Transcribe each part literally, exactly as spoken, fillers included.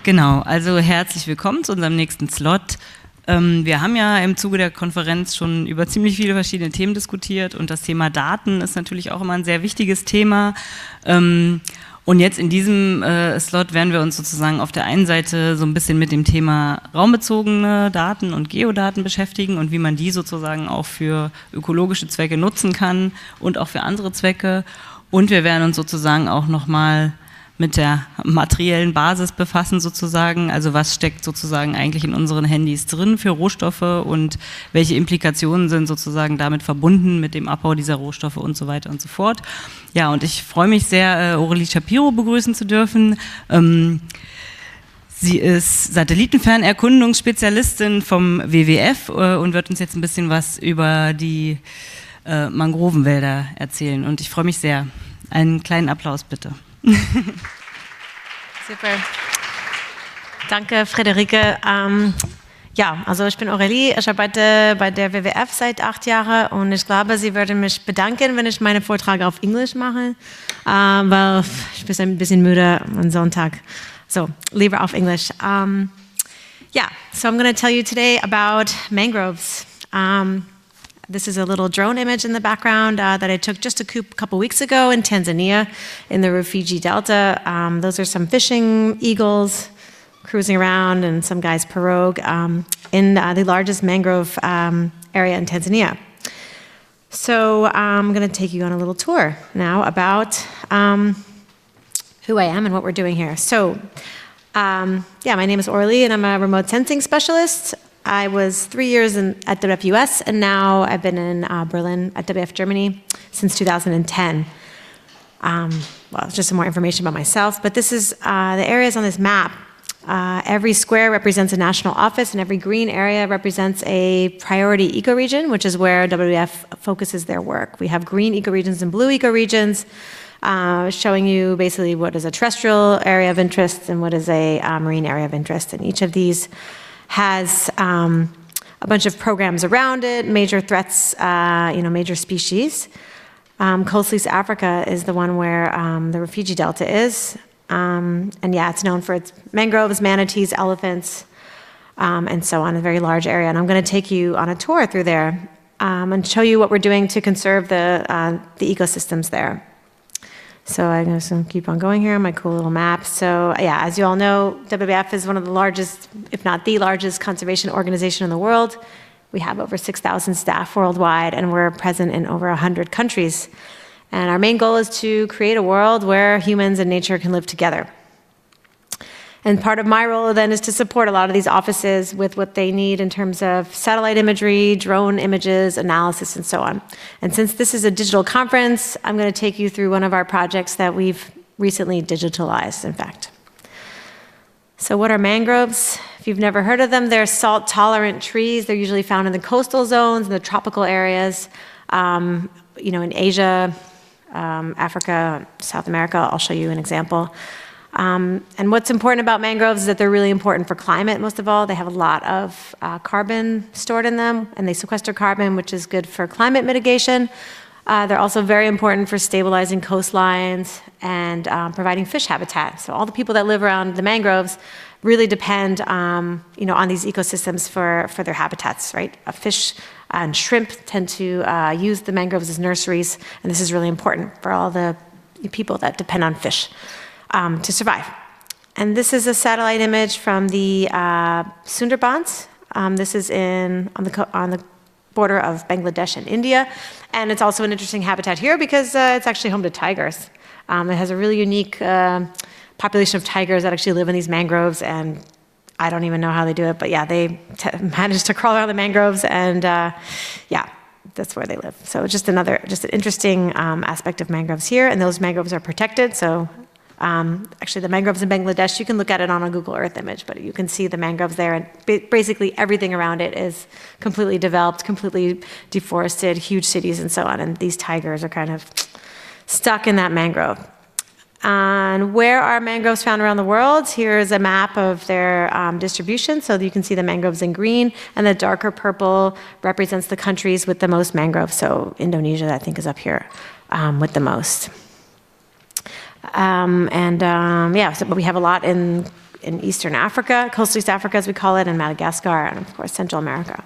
Genau, also herzlich willkommen zu unserem nächsten Slot. Ähm, wir haben ja im Zuge der Konferenz schon über ziemlich viele verschiedene Themen diskutiert und das Thema Daten ist natürlich auch immer ein sehr wichtiges Thema. Ähm, und jetzt in diesem äh, Slot werden wir uns sozusagen auf der einen Seite so ein bisschen mit dem Thema raumbezogene Daten und Geodaten beschäftigen und wie man die sozusagen auch für ökologische Zwecke nutzen kann und auch für andere Zwecke. Und wir werden uns sozusagen auch nochmal mit der materiellen Basis befassen sozusagen, also was steckt sozusagen eigentlich in unseren Handys drin für Rohstoffe und welche Implikationen sind sozusagen damit verbunden mit dem Abbau dieser Rohstoffe und so weiter und so fort. Ja, und ich freue mich sehr, Aurelie Shapiro begrüßen zu dürfen. Ähm, Sie ist Satellitenfernerkundungsspezialistin vom W W F äh, und wird uns jetzt ein bisschen was über die äh, Mangrovenwälder erzählen und ich freue mich sehr. Einen kleinen Applaus bitte. Super. Danke, Friederike. Ähm, ja, also ich bin Aurelie, ich arbeite bei der W W F seit acht Jahren und ich glaube, Sie würden mich bedanken, wenn ich meine Vorträge auf Englisch mache, äh, weil ich bin ein bisschen müde am Sonntag. So, lieber auf Englisch. Um, yeah, so I'm going to tell you today about mangroves. Um, This is a little drone image in the background uh, that I took just a couple weeks ago in Tanzania in the Rufiji Delta. Um, those are some fishing eagles cruising around and some guy's pirogue um, in uh, the largest mangrove um, area in Tanzania. So I'm going to take you on a little tour now about um, who I am and what we're doing here. So um, yeah, my name is Aurelie and I'm a remote sensing specialist. I was three years in, at W W F U S, and now I've been in uh, Berlin at W W F Germany since two thousand ten. Um, well, just some more information about myself, but this is uh, the areas on this map. Uh, every square represents a national office, and every green area represents a priority ecoregion, which is where W W F focuses their work. We have green ecoregions and blue ecoregions, uh, showing you basically what is a terrestrial area of interest and what is a uh, marine area of interest, and each of these has um, a bunch of programs around it, major threats, uh, you know, major species. Um, Coastal East Africa is the one where um, the Rufiji Delta is. Um, and yeah, it's known for its mangroves, manatees, elephants, um, and so on, a very large area. And I'm going to take you on a tour through there um, and show you what we're doing to conserve the, uh, the ecosystems there. So I'm going to keep on going here on my cool little map. So yeah, as you all know, W W F is one of the largest, if not the largest, conservation organization in the world. We have over six thousand staff worldwide, and we're present in over one hundred countries. And our main goal is to create a world where humans and nature can live together. And part of my role then is to support a lot of these offices with what they need in terms of satellite imagery, drone images, analysis, and so on. And since this is a digital conference, I'm going to take you through one of our projects that we've recently digitalized, in fact. So what are mangroves? If you've never heard of them, they're salt-tolerant trees. They're usually found in the coastal zones, in the tropical areas, um, you know, in Asia, um, Africa, South America. I'll show you an example. Um, and what's important about mangroves is that they're really important for climate, most of all. They have a lot of uh, carbon stored in them, and they sequester carbon, which is good for climate mitigation. Uh, they're also very important for stabilizing coastlines and um, providing fish habitat. So all the people that live around the mangroves really depend um, you know, on these ecosystems for, for their habitats, right? Uh, fish and shrimp tend to uh, use the mangroves as nurseries, and this is really important for all the people that depend on fish. Um, to survive. And this is a satellite image from the uh, Sundarbans. Um, this is in on the on the border of Bangladesh and India, and it's also an interesting habitat here because uh, it's actually home to tigers. Um, it has a really unique uh, population of tigers that actually live in these mangroves, and I don't even know how they do it, but yeah, they t manage to crawl around the mangroves, and uh, yeah. That's where they live. So just another, just an interesting um, aspect of mangroves here, and those mangroves are protected. So um, actually the mangroves in Bangladesh, you can look at it on a Google Earth image, but you can see the mangroves there, and basically everything around it is completely developed, completely deforested, huge cities and so on, and these tigers are kind of stuck in that mangrove. And where are mangroves found around the world? Here's a map of their um, distribution. So you can see the mangroves in green, and the darker purple represents the countries with the most mangroves. So Indonesia, I think, is up here um, with the most. Um, and um, yeah, so, but we have a lot in in Eastern Africa, coastal East Africa as we call it, and Madagascar, and of course Central America.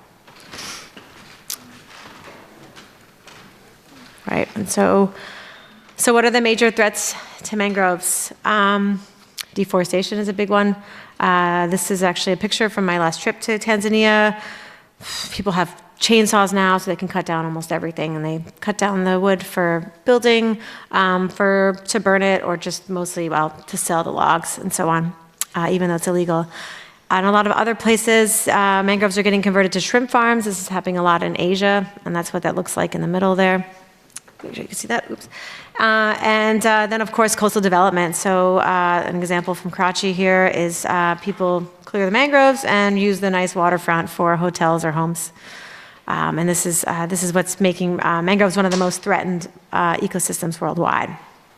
Right, and so, so what are the major threats to mangroves? Um, deforestation is a big one. Uh, this is actually a picture from my last trip to Tanzania. People have chainsaws now, so they can cut down almost everything, and they cut down the wood for building, um, for to burn it, or just mostly, well, to sell the logs and so on, uh, even though it's illegal. And a lot of other places, uh, mangroves are getting converted to shrimp farms. This is happening a lot in Asia, and that's what that looks like in the middle there. Make sure you can see that. Oops. Uh, and uh, then, of course, coastal development. So uh, an example from Karachi here is uh, people clear the mangroves and use the nice waterfront for hotels or homes. Um, and this is, uh, this is what's making uh, mangroves one of the most threatened uh, ecosystems worldwide.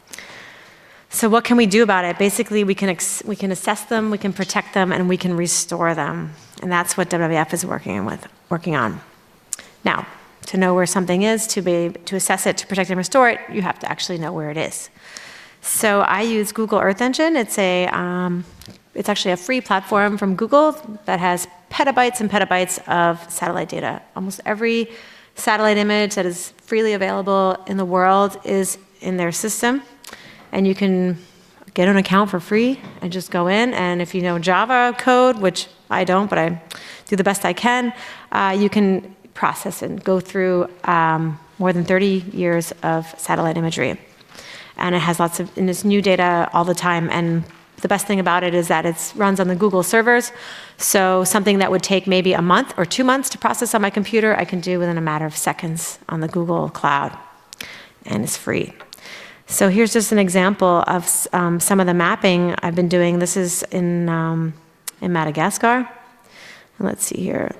So what can we do about it? Basically, we can, ex we can assess them, we can protect them, and we can restore them. And that's what W W F is working, with, working on. Now, to know where something is, to be to assess it, to protect and restore it, you have to actually know where it is. So I use Google Earth Engine. It's a um, it's actually a free platform from Google that has petabytes and petabytes of satellite data. Almost every satellite image that is freely available in the world is in their system, and you can get an account for free and just go in. And if you know Java code, which I don't, but I do the best I can, uh, you can process and go through um, more than thirty years of satellite imagery. And it has lots of, and it's new data all the time. And the best thing about it is that it runs on the Google servers. So something that would take maybe a month or two months to process on my computer, I can do within a matter of seconds on the Google Cloud. And it's free. So here's just an example of um, some of the mapping I've been doing. This is in, um, in Madagascar. And let's see here.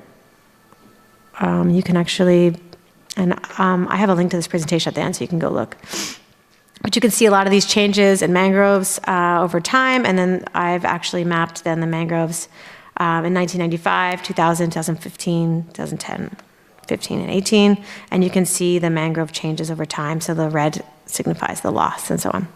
Um, you can actually, and um, I have a link to this presentation at the end so you can go look. But you can see a lot of these changes in mangroves uh, over time, and then I've actually mapped then the mangroves um, in nineteen ninety-five, two thousand, twenty fifteen, twenty ten, fifteen, and eighteen, and you can see the mangrove changes over time, so the red signifies the loss and so on.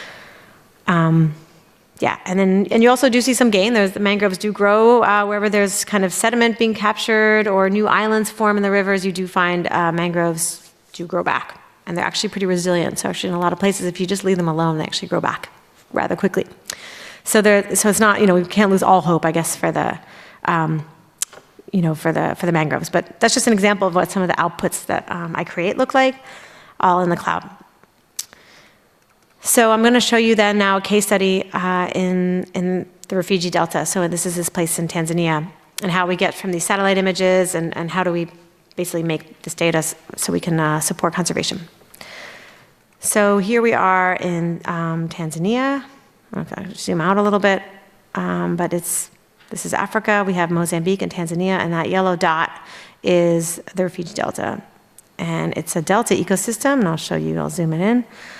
Um, Yeah, and then and you also do see some gain. There's, the mangroves do grow uh, wherever there's kind of sediment being captured or new islands form in the rivers. You do find uh, mangroves do grow back, and they're actually pretty resilient. So actually, in a lot of places, if you just leave them alone, they actually grow back rather quickly. So there, so it's not, you know, we can't lose all hope, I guess, for the, um, you know, for the for the mangroves. But that's just an example of what some of the outputs that um, I create look like, all in the cloud. So I'm going to show you then now a case study uh, in, in the Rufiji Delta. So this is this place in Tanzania, and how we get from these satellite images, and, and how do we basically make this data so we can uh, support conservation. So here we are in um, Tanzania. Okay, zoom out a little bit, um, but it's this is Africa. We have Mozambique and Tanzania, and that yellow dot is the Rufiji Delta. And it's a delta ecosystem, and I'll show you, I'll zoom it in.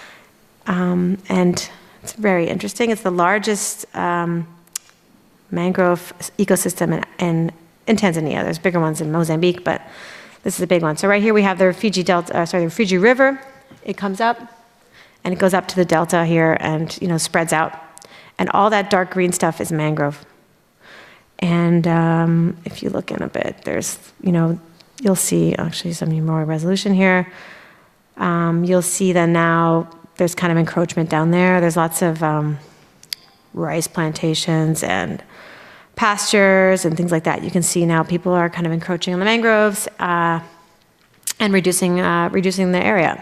Um, and it's very interesting. It's the largest um, mangrove ecosystem in, in, in Tanzania. There's bigger ones in Mozambique, but this is a big one. So right here we have the Rufiji Delta, uh, sorry, the Rufiji River. It comes up, and it goes up to the delta here, and you know spreads out. And all that dark green stuff is mangrove. And um, if you look in a bit, there's, you know, you'll see actually some more resolution here. Um, you'll see that now there's kind of encroachment down there. There's lots of um, rice plantations and pastures and things like that. You can see now people are kind of encroaching on the mangroves uh, and reducing uh, reducing the area.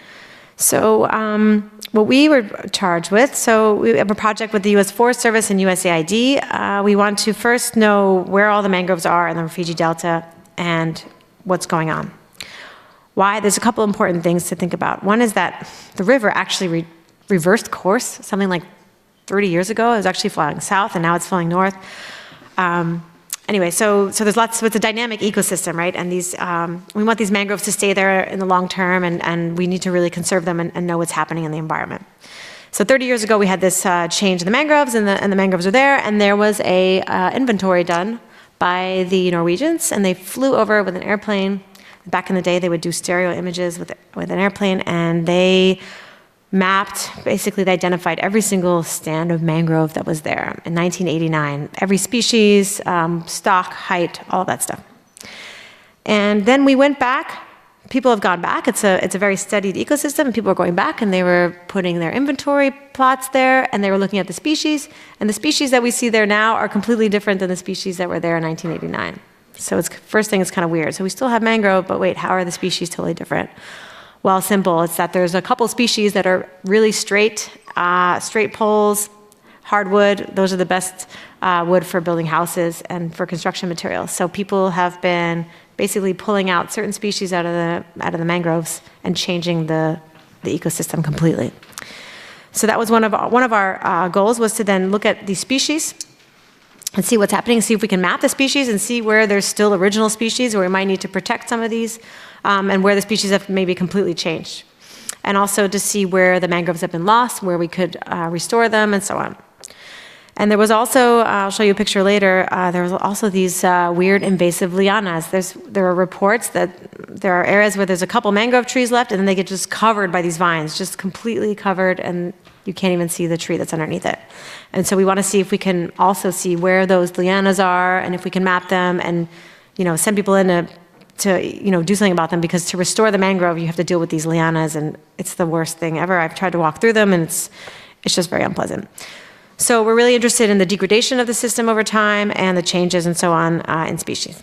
So um, what we were charged with, so we have a project with the U S Forest Service and U S A I D. Uh, we want to first know where all the mangroves are in the Rufiji Delta and what's going on. Why? There's a couple important things to think about. One is that the river actually re reversed course something like thirty years ago. It was actually flowing south, and now it's flowing north. Um, anyway, so so there's lots. So it's a dynamic ecosystem, right? And these um, we want these mangroves to stay there in the long term, and and we need to really conserve them and, and know what's happening in the environment. So thirty years ago, we had this uh, change in the mangroves, and the and the mangroves are there, and there was a uh, inventory done by the Norwegians, and they flew over with an airplane. Back in the day, they would do stereo images with, with an airplane, and they mapped, basically they identified every single stand of mangrove that was there in nineteen eighty-nine, every species, um, stock, height, all of that stuff. And then we went back. People have gone back. It's a, it's a very studied ecosystem. People are going back and they were putting their inventory plots there and they were looking at the species. And the species that we see there now are completely different than the species that were there in nineteen eighty-nine. So it's, first thing, it's kind of weird. So we still have mangrove, but wait, how are the species totally different? Well, simple. It's that there's a couple species that are really straight, uh, straight poles, hardwood. Those are the best uh, wood for building houses and for construction materials. So people have been basically pulling out certain species out of the out of the mangroves and changing the the ecosystem completely. So that was one of our, one of our uh, goals, was to then look at these species and see what's happening, see if we can map the species and see where there's still original species, or we might need to protect some of these, um, and where the species have maybe completely changed. And also to see where the mangroves have been lost, where we could uh, restore them, and so on. And there was also, uh, I'll show you a picture later, uh, there was also these uh, weird invasive lianas. There's, there are reports that there are areas where there's a couple mangrove trees left and then they get just covered by these vines, just completely covered, and you can't even see the tree that's underneath it. And so we want to see if we can also see where those lianas are and if we can map them and, you know, send people in to, to you know, do something about them, because to restore the mangrove, you have to deal with these lianas, and it's the worst thing ever. I've tried to walk through them and it's, it's just very unpleasant. So we're really interested in the degradation of the system over time and the changes and so on uh, in species.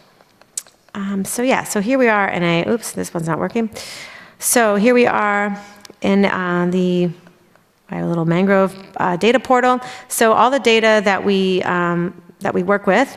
Um, so yeah, so here we are in a, oops, this one's not working. So here we are in uh, the a little mangrove uh, data portal. So all the data that we, um, that we work with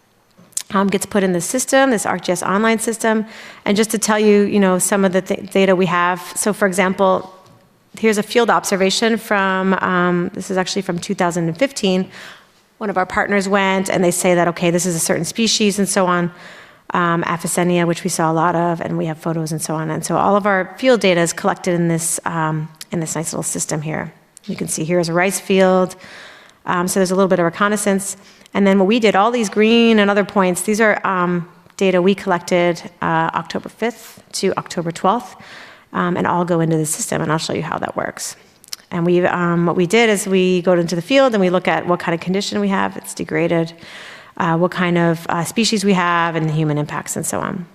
um, gets put in the system, this ArcGIS online system. And just to tell you, you know, some of the th data we have. So for example, here's a field observation from, um, this is actually from two thousand fifteen. One of our partners went and they say that, okay, this is a certain species and so on, um, Avicennia, which we saw a lot of, and we have photos and so on. And so all of our field data is collected in this, um, in this nice little system here. You can see here is a rice field. Um, so there's a little bit of reconnaissance. And then what we did, all these green and other points, these are um, data we collected uh, October fifth to October twelfth. Um, and all go into the system, and I'll show you how that works. And we, um, what we did is we go into the field and we look at what kind of condition we have, it's degraded, uh, what kind of uh, species we have, and the human impacts and so on.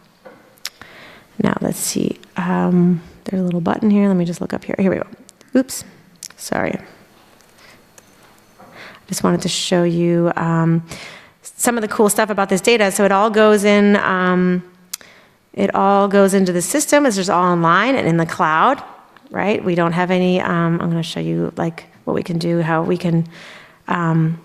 Now let's see, um, there's a little button here, let me just look up here, here we go. Oops, sorry. I just wanted to show you um, some of the cool stuff about this data. So it all goes in, um, It all goes into the system. This is all online and in the cloud, right? We don't have any, um, I'm going to show you like what we can do, how we can, um,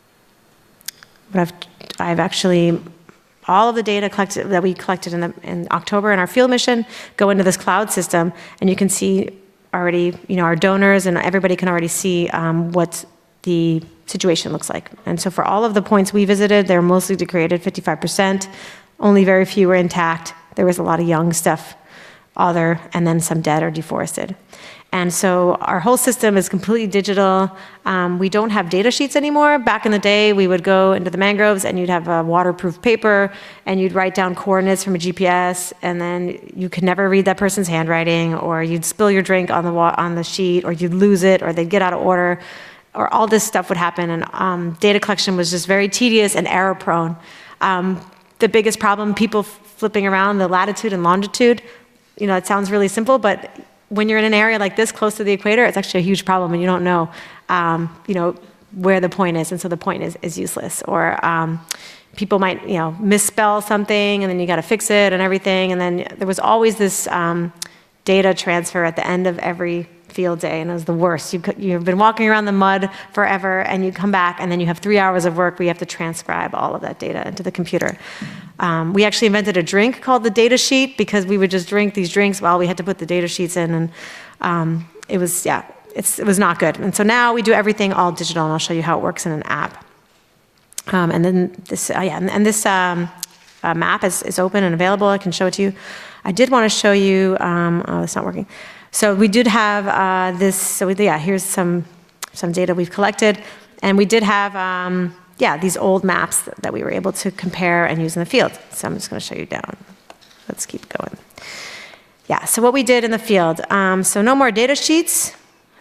but I've, I've actually, all of the data collected that we collected in, the, in October in our field mission go into this cloud system, and you can see already, you know, our donors and everybody can already see um, what the situation looks like. And so for all of the points we visited, they're mostly degraded, fifty-five percent, only very few were intact. There was a lot of young stuff, other, and then some dead or deforested. And so our whole system is completely digital. Um, we don't have data sheets anymore. Back in the day, we would go into the mangroves and you'd have a waterproof paper and you'd write down coordinates from a G P S, and then you could never read that person's handwriting, or you'd spill your drink on the, wa on the sheet, or you'd lose it, or they'd get out of order, or all this stuff would happen. And um, data collection was just very tedious and error prone. Um, the biggest problem, people flipping around the latitude and longitude, you know, it sounds really simple, but when you're in an area like this close to the equator, it's actually a huge problem, and you don't know, um, you know, where the point is, and so the point is, is useless. Or um, people might, you know, misspell something, and then you got to fix it and everything. And then there was always this um, data transfer at the end of every field day, and it was the worst. You could, you've been walking around the mud forever, and you come back, and then you have three hours of work where you have to transcribe all of that data into the computer. Um, we actually invented a drink called the data sheet, because we would just drink these drinks while we had to put the data sheets in, and um, it was, yeah, it's, it was not good. And so now we do everything all digital, and I'll show you how it works in an app. Um, and then this, uh, yeah, and, and this um, uh, map is, is open and available. I can show it to you. I did want to show you, um, oh, it's not working. So we did have uh, this, so we, yeah, here's some, some data we've collected, and we did have, um, yeah, these old maps that, that we were able to compare and use in the field. So I'm just going to show you down. Let's keep going. Yeah, so what we did in the field, um, so no more data sheets,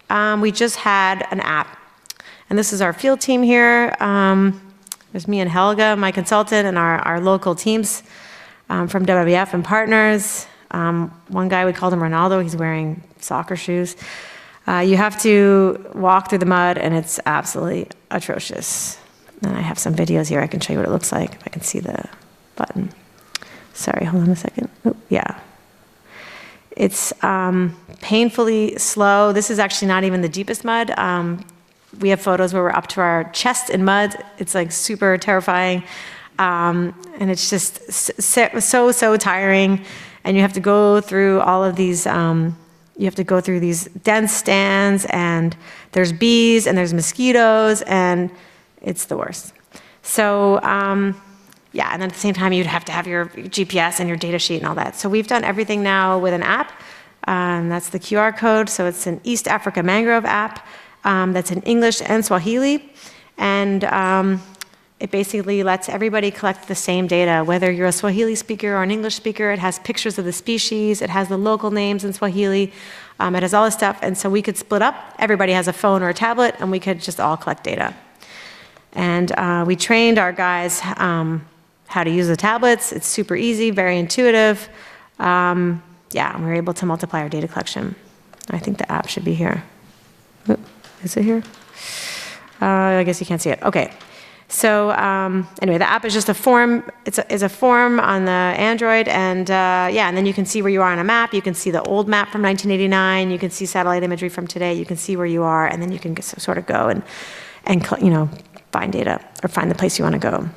um, we just had an app. And this is our field team here. Um, there's me and Helga, my consultant, and our, our local teams um, from W W F and partners. Um, one guy, we called him Ronaldo. He's wearing soccer shoes. Uh, you have to walk through the mud, and it's absolutely atrocious. And I have some videos here. I can show you what it looks like, if I can see the button. Sorry, hold on a second. Oh, yeah. It's um, painfully slow. This is actually not even the deepest mud. Um, we have photos where we're up to our chest in mud. It's like super terrifying. Um, and it's just so, so, so tiring. And you have to go through all of these, um, you have to go through these dense stands, and there's bees and there's mosquitoes, and it's the worst. So, um, yeah, and then at the same time, you'd have to have your G P S and your data sheet and all that. So we've done everything now with an app. Um, that's the Q R code. So it's an East Africa Mangrove app um, that's in English and Swahili. And um, it basically lets everybody collect the same data, whether you're a Swahili speaker or an English speaker. It has pictures of the species. It has the local names in Swahili. Um, it has all this stuff. And so we could split up. Everybody has a phone or a tablet, and we could just all collect data. And uh, we trained our guys um, how to use the tablets. It's super easy, very intuitive. Um, yeah, and we were able to multiply our data collection. I think the app should be here. Oop, is it here? Uh, I guess you can't see it. Okay. So um, anyway, the app is just a form. It's a, it's a form on the Android, and uh, yeah, and then you can see where you are on a map. You can see the old map from nineteen eighty-nine. You can see satellite imagery from today. You can see where you are, and then you can get, sort of go and and you know find data or find the place you want to go.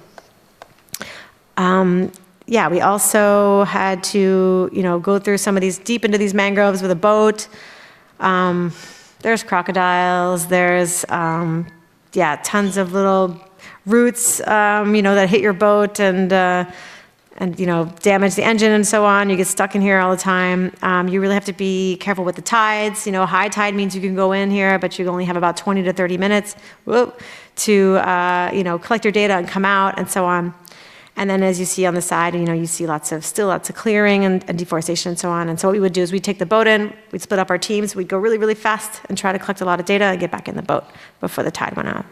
Um, yeah, we also had to, you know, go through some of these, deep into these mangroves with a boat. Um, there's crocodiles, there's, um, yeah, tons of little roots, um, you know, that hit your boat and, uh, and, you know, damage the engine and so on. You get stuck in here all the time. Um, you really have to be careful with the tides. You know, high tide means you can go in here, but you only have about twenty to thirty minutes whoop, to, uh, you know, collect your data and come out and so on. And then as you see on the side, you know, you see lots of, still lots of clearing and, and deforestation and so on. And so what we would do is we'd take the boat in, we'd split up our teams, we'd go really, really fast and try to collect a lot of data and get back in the boat before the tide went out.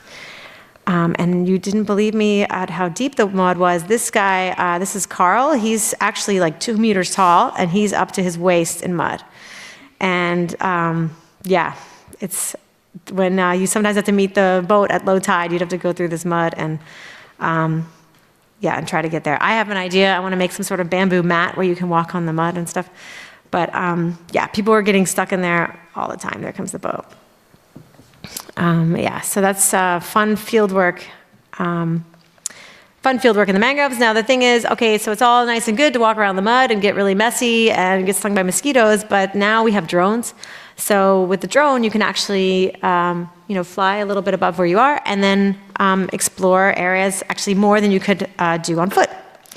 Um, and you didn't believe me at how deep the mud was. This guy, uh, this is Carl, he's actually like two meters tall, and he's up to his waist in mud. And um, yeah, it's, when uh, you sometimes have to meet the boat at low tide, you'd have to go through this mud and, um, yeah, and try to get there. I have an idea. I want to make some sort of bamboo mat where you can walk on the mud and stuff. But um, yeah, people are getting stuck in there all the time. There comes the boat. Um, yeah, so that's uh, fun field work. Um, fun field work in the mangroves. Now the thing is, okay, so it's all nice and good to walk around the mud and get really messy and get stung by mosquitoes, but now we have drones. So with the drone, you can actually, um, you know, fly a little bit above where you are and then um, explore areas actually more than you could uh, do on foot.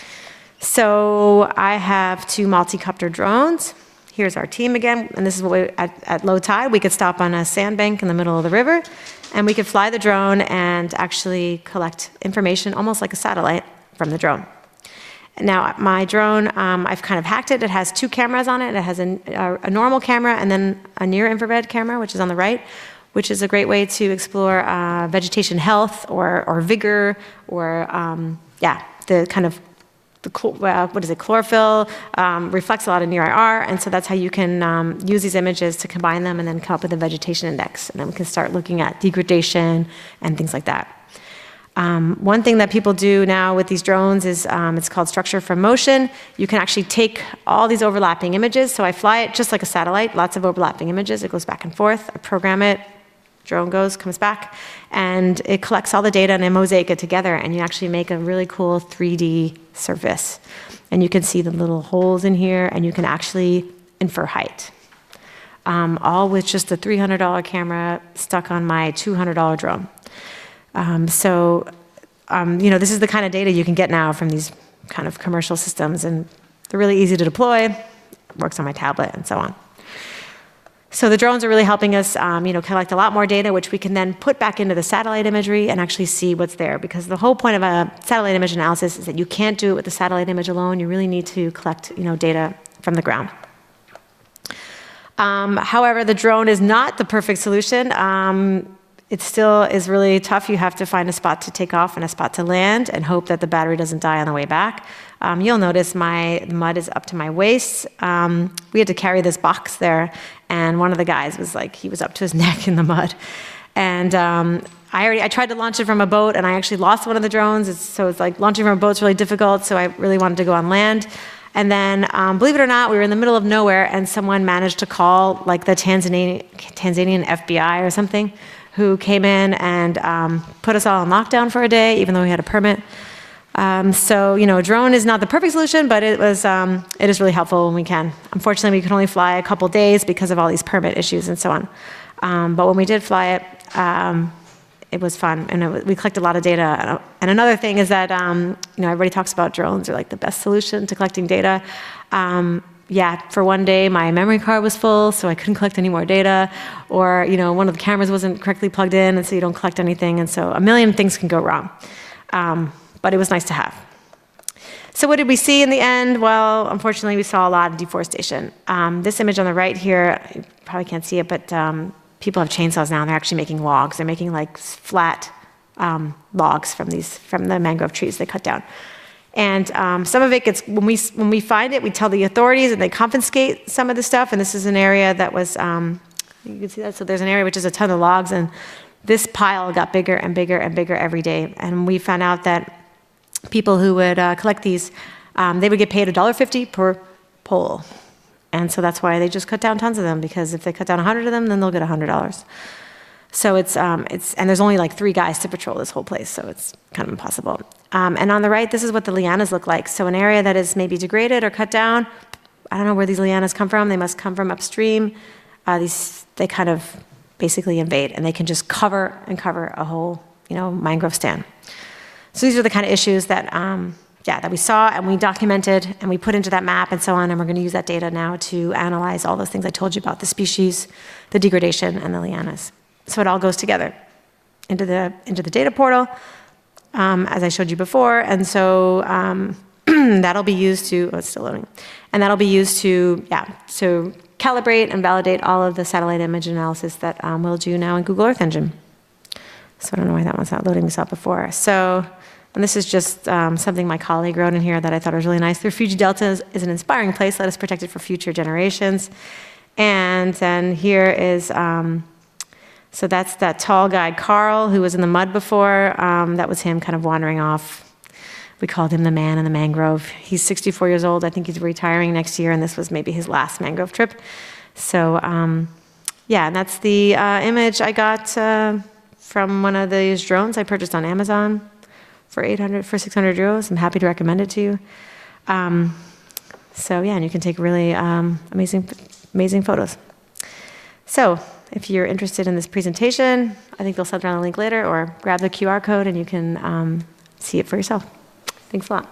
So I have two multi-copter drones. Here's our team again, and this is what we, at, at low tide, we could stop on a sandbank in the middle of the river, and we could fly the drone and actually collect information almost like a satellite from the drone. Now, my drone, um, I've kind of hacked it. It has two cameras on it. It has a, a, a normal camera and then a near-infrared camera, which is on the right, which is a great way to explore uh, vegetation health or, or vigor or, um, yeah, the kind of, the uh, what is it, chlorophyll, um, reflects a lot of near I R, and so that's how you can um, use these images to combine them and then come up with a vegetation index. And then we can start looking at degradation and things like that. Um, one thing that people do now with these drones is um, it's called structure from motion. You can actually take all these overlapping images. So I fly it just like a satellite, lots of overlapping images. It goes back and forth. I program it, drone goes, comes back, and it collects all the data and I mosaic it together, and you actually make a really cool three D surface. And you can see the little holes in here, and you can actually infer height. Um, all with just a three hundred dollar camera stuck on my two hundred dollar drone. Um, so, um, you know, this is the kind of data you can get now from these kind of commercial systems, and they're really easy to deploy, works on my tablet, and so on. So the drones are really helping us, um, you know, collect a lot more data, which we can then put back into the satellite imagery and actually see what's there. Because the whole point of a satellite image analysis is that you can't do it with the satellite image alone. You really need to collect, you know, data from the ground. Um, however, the drone is not the perfect solution. Um, it still is really tough. You have to find a spot to take off and a spot to land and hope that the battery doesn't die on the way back. Um, you'll notice my mud is up to my waist. Um, we had to carry this box there, and one of the guys was like, he was up to his neck in the mud. And um, I already, I tried to launch it from a boat, and I actually lost one of the drones. It's, so it's like launching from a boat's really difficult, so I really wanted to go on land. And then, um, believe it or not, we were in the middle of nowhere, and someone managed to call like the Tanzanian, Tanzanian F B I or something, who came in and um, put us all on lockdown for a day, even though we had a permit. Um, so, you know, a drone is not the perfect solution, but it was, um, it is really helpful when we can. Unfortunately, we could only fly a couple days because of all these permit issues and so on. Um, but when we did fly it, um, it was fun, and it, we collected a lot of data. And another thing is that, um, you know, everybody talks about drones are like the best solution to collecting data. Um, yeah, for one day, my memory card was full, so I couldn't collect any more data. Or, you know, one of the cameras wasn't correctly plugged in, and so you don't collect anything. And so a million things can go wrong. Um, but it was nice to have. So what did we see in the end? Well, unfortunately, we saw a lot of deforestation. Um, this image on the right here, you probably can't see it, but um, people have chainsaws now, and they're actually making logs. They're making like flat um, logs from these from the mangrove trees they cut down. And um, some of it gets, when we when we find it, we tell the authorities, and they confiscate some of the stuff. And this is an area that was, um, you can see that. So there's an area which is a ton of logs, and this pile got bigger and bigger and bigger every day. And we found out that people who would uh, collect these, um, they would get paid one dollar fifty per pole. And so that's why they just cut down tons of them, because if they cut down one hundred of them, then they'll get one hundred dollars. So it's, um, it's, and there's only like three guys to patrol this whole place, so it's kind of impossible. Um, and on the right, this is what the lianas look like. So an area that is maybe degraded or cut down, I don't know where these lianas come from. They must come from upstream. Uh, these, they kind of basically invade, and they can just cover and cover a whole, you know, mangrove stand. So these are the kind of issues that, um, yeah, that we saw and we documented and we put into that map and so on, and we're going to use that data now to analyze all those things I told you about, the species, the degradation, and the lianas. So it all goes together into the, into the data portal, um, as I showed you before, and so um, that'll be used to, oh, it's still loading, and that'll be used to, yeah, to calibrate and validate all of the satellite image analysis that um, we'll do now in Google Earth Engine. So I don't know why that one's not loading this out before. So, and this is just um, something my colleague wrote in here that I thought was really nice. The Fuji Delta is, is an inspiring place. Let us protect it for future generations. And then here is, um, so that's that tall guy, Carl, who was in the mud before. Um, that was him kind of wandering off. We called him the man in the mangrove. He's sixty-four years old. I think he's retiring next year, and this was maybe his last mangrove trip. So, um, yeah, and that's the uh, image I got uh, from one of these drones I purchased on Amazon for eight hundred, for six hundred euros. I'm happy to recommend it to you. Um, so yeah, and you can take really um, amazing, amazing photos. So if you're interested in this presentation, I think they'll send around a link later, or grab the Q R code and you can um, see it for yourself. Thanks a lot.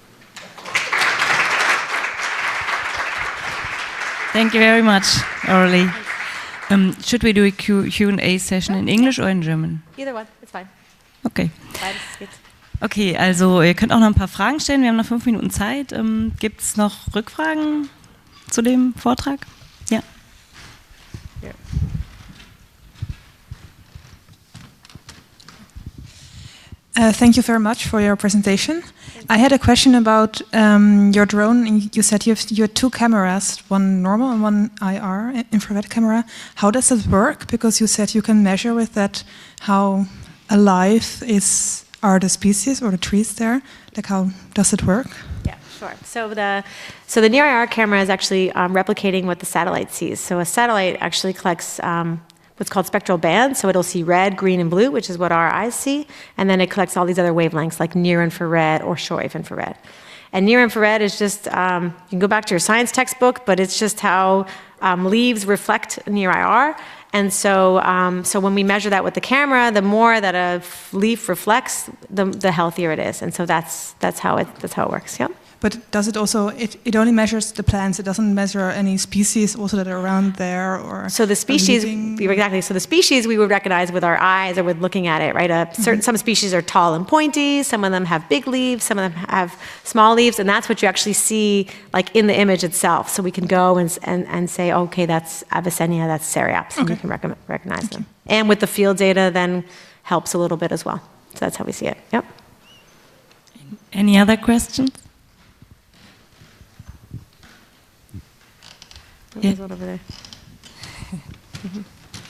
Thank you very much, Aurelie. Um, should we do a Q and A session in English or in German? Either one, it's fine. Okay. Beides geht. Okay, also ihr könnt auch noch ein paar Fragen stellen. Wir haben noch fünf Minuten Zeit. Ähm, Gibt es noch Rückfragen zu dem Vortrag? Ja. Yeah. Uh, thank you very much for your presentation. I had a question about um, your drone. You said you have, you had two cameras, one normal and one I R, infrared camera. How does it work? Because you said you can measure with that how alive is are the species or the trees there. Like, how does it work? Yeah, sure. So the so the near I R camera is actually um, replicating what the satellite sees. So a satellite actually collects um, what's called spectral bands. So it'll see red, green, and blue, which is what our eyes see. And then it collects all these other wavelengths like near infrared or short-wave infrared. And near infrared is just, um, you can go back to your science textbook, but it's just how um, leaves reflect near I R. And so, um, so when we measure that with the camera, the more that a leaf reflects, the, the healthier it is. And so that's, that's, how, it, that's how it works, yeah? but does it also, it, it only measures the plants, it doesn't measure any species also that are around there, or so the species, exactly, so the species we would recognize with our eyes or with looking at it, right? A certain, mm-hmm. Some species are tall and pointy, some of them have big leaves, some of them have small leaves, and that's what you actually see like in the image itself. So we can go and, and, and say, okay, that's Avicennia, that's Cereops, okay. And you can rec recognize Thank them. You. And with the field data then helps a little bit as well. So that's how we see it, yep. Any other questions? Yeah. Over there. Mm-hmm.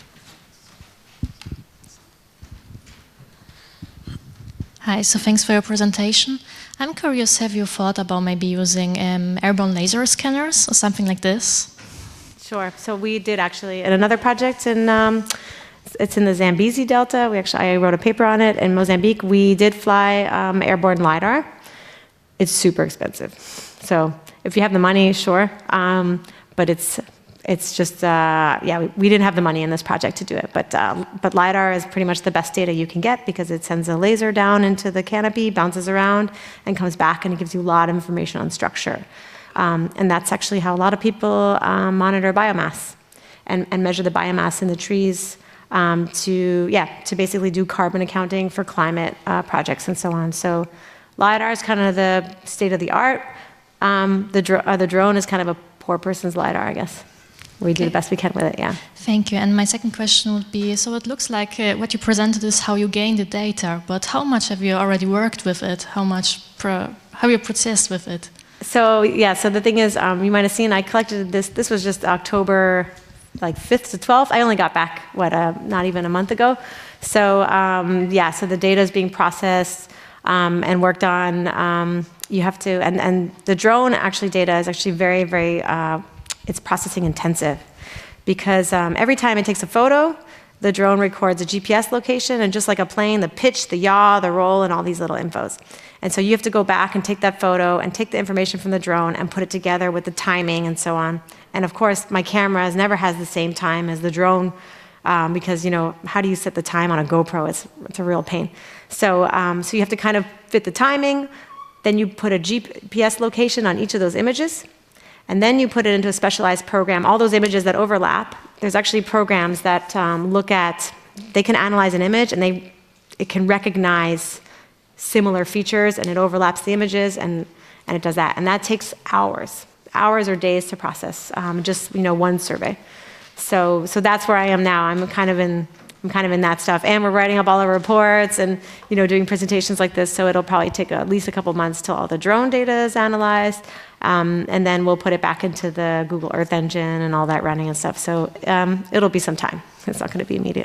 Hi, so thanks for your presentation. I'm curious, have you thought about maybe using um, airborne laser scanners or something like this? Sure. So we did actually in another project in um, it's in the Zambezi Delta. We actually I wrote a paper on it in Mozambique. We did fly um, airborne LiDAR. It's super expensive. So if you have the money, sure. Um, but it's it's just uh, yeah we, we didn't have the money in this project to do it. But uh, but LiDAR is pretty much the best data you can get because it sends a laser down into the canopy, bounces around, and comes back, and it gives you a lot of information on structure. Um, and that's actually how a lot of people um, monitor biomass and, and measure the biomass in the trees. Um, to yeah, to basically do carbon accounting for climate uh, projects and so on. So LiDAR is kind of the state of the art. Um, the, dro uh, the drone is kind of a poor person's LiDAR, I guess. We do okay. the best we can with it, yeah. Thank you. And my second question would be, so it looks like uh, what you presented is how you gain the data, but how much have you already worked with it? How much, pro how you processed with it? So yeah, so the thing is, um, you might have seen, I collected this, this was just October like fifth to twelfth. I only got back, what, uh, not even a month ago. So um, yeah, so the data is being processed um, and worked on. Um, you have to, and, and the drone actually data is actually very, very, uh, it's processing intensive because um, every time it takes a photo, the drone records a G P S location, and just like a plane, the pitch, the yaw, the roll, and all these little infos. And so you have to go back and take that photo and take the information from the drone and put it together with the timing and so on. And of course, my camera has never has the same time as the drone um, because, you know, how do you set the time on a GoPro? It's, it's a real pain. So, um, so you have to kind of fit the timing, then you put a G P S location on each of those images, and then you put it into a specialized program. All those images that overlap, there's actually programs that um, look at, they can analyze an image and they, it can recognize similar features, and it overlaps the images, and, and it does that. And that takes hours, hours or days to process, um, just, you know, one survey. So, so that's where I am now. I'm kind of in, I'm kind of in that stuff. And we're writing up all our reports and, you know, doing presentations like this, so it'll probably take at least a couple months till all the drone data is analyzed, um, and then we'll put it back into the Google Earth Engine and all that running and stuff. So um, it'll be some time. It's not going to be immediate.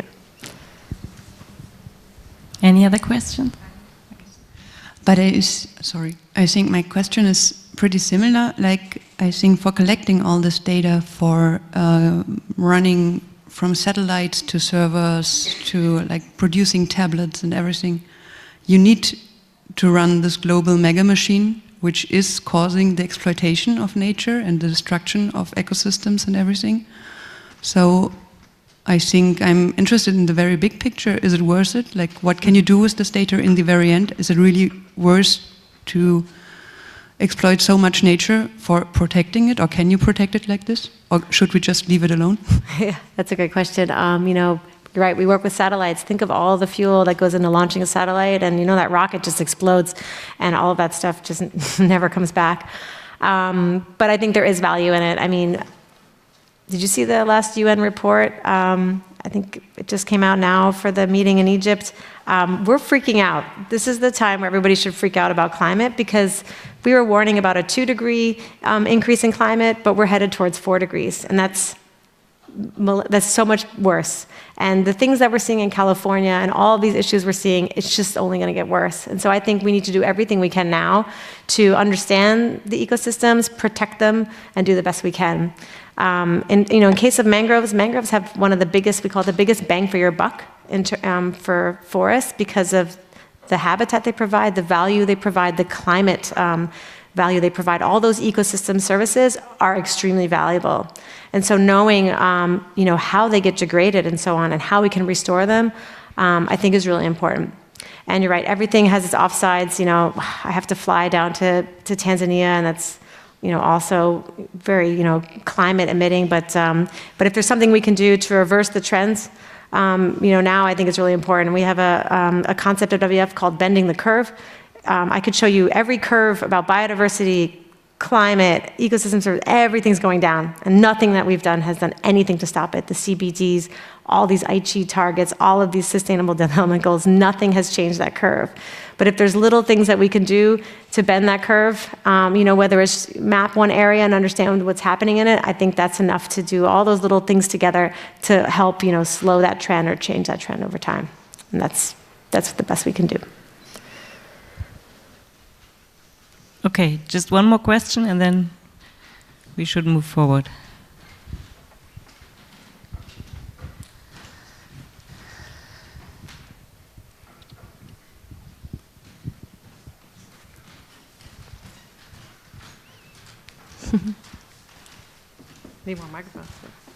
Any other questions? But I is, sorry, I think my question is pretty similar. Like, I think for collecting all this data, for uh, running from satellites to servers to like producing tablets and everything, you need to run this global mega machine, which is causing the exploitation of nature and the destruction of ecosystems and everything. So I think I'm interested in the very big picture. Is it worth it? Like, what can you do with this data in the very end? Is it really worth to exploit so much nature for protecting it, or can you protect it like this? Or should we just leave it alone? Yeah, that's a great question. Um, you know, you're right, we work with satellites. Think of all the fuel that goes into launching a satellite, and you know that rocket just explodes, and all of that stuff just never comes back. Um, but I think there is value in it. I mean, did you see the last U N report? Um, I think it just came out now for the meeting in Egypt. Um, we're freaking out. This is the time where everybody should freak out about climate, because we were warning about a two degree um, increase in climate, but we're headed towards four degrees. And that's, that's so much worse. And the things that we're seeing in California and all of these issues we're seeing, it's just only going to get worse. And so I think we need to do everything we can now to understand the ecosystems, protect them, and do the best we can. Um, and you know, in case of mangroves, mangroves have one of the biggest, we call it the biggest bang for your buck in um, for forests, because of the habitat they provide, the value they provide, the climate um, value they provide. All those ecosystem services are extremely valuable. And so knowing um, you know, how they get degraded and so on, and how we can restore them, um, I think is really important. And you're right, everything has its offsides. You know, I have to fly down to, to Tanzania, and that's, you know, also very, you know, climate emitting. But, um, but if there's something we can do to reverse the trends, um, you know, now I think it's really important. We have a, um, a concept of W W F called bending the curve. Um, I could show you every curve about biodiversity, climate, ecosystems, everything's going down, and nothing that we've done has done anything to stop it. The C B Ds, all these Aichi targets, all of these sustainable development goals, nothing has changed that curve. But if there's little things that we can do to bend that curve, um, you know, whether it's map one area and understand what's happening in it, I think that's enough to do all those little things together to help, you know, slow that trend or change that trend over time. And that's, that's the best we can do. Okay, just one more question and then we should move forward. Need more microphones.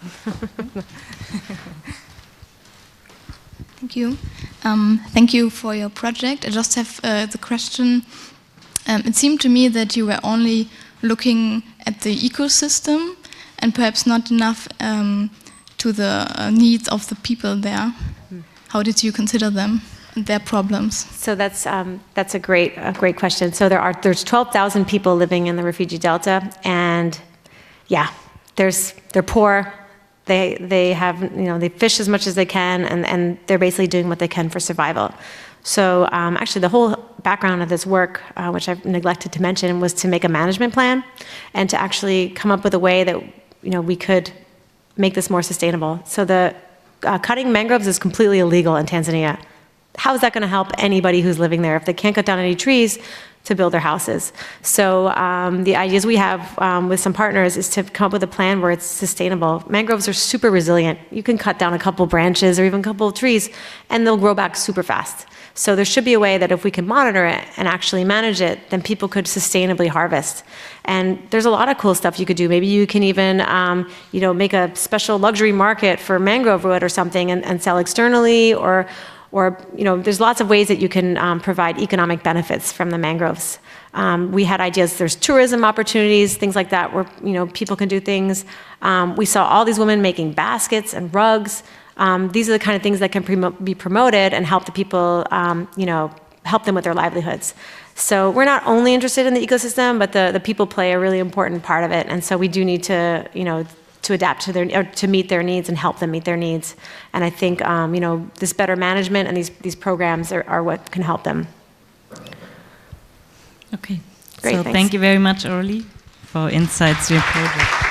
Thank you. Um, thank you for your project. I just have uh, the question. Um, it seemed to me that you were only looking at the ecosystem and perhaps not enough um, to the uh, needs of the people there. Mm. How did you consider them and their problems? So that's um, that's a great a great question. So there are there's twelve thousand people living in the Rufiji Delta, and yeah, there's they're poor. They they have you know they fish as much as they can, and and they're basically doing what they can for survival. So um, actually, the whole background of this work, uh, which I've neglected to mention, was to make a management plan and to actually come up with a way that you know we could make this more sustainable. So the uh, cutting mangroves is completely illegal in Tanzania. How is that going to help anybody who's living there if they can't cut down any trees to build their houses? So um, the ideas we have um, with some partners is to come up with a plan where it's sustainable. Mangroves are super resilient. You can cut down a couple branches or even a couple of trees, and they'll grow back super fast. So there should be a way that if we can monitor it and actually manage it, then people could sustainably harvest. And there's a lot of cool stuff you could do. Maybe you can even, um, you know, make a special luxury market for mangrove wood or something and, and sell externally, or, or you know, there's lots of ways that you can um, provide economic benefits from the mangroves. Um, we had ideas. There's tourism opportunities, things like that, where you know people can do things. Um, we saw all these women making baskets and rugs. Um, these are the kind of things that can promo- be promoted and help the people, um, you know, help them with their livelihoods. So we're not only interested in the ecosystem, but the, the people play a really important part of it. And so we do need to, you know, to adapt to their, or to meet their needs and help them meet their needs. And I think, um, you know, this better management and these, these programs are, are what can help them. Okay. Great, so thanks. Thank you very much, Aurelie, for insights to your project.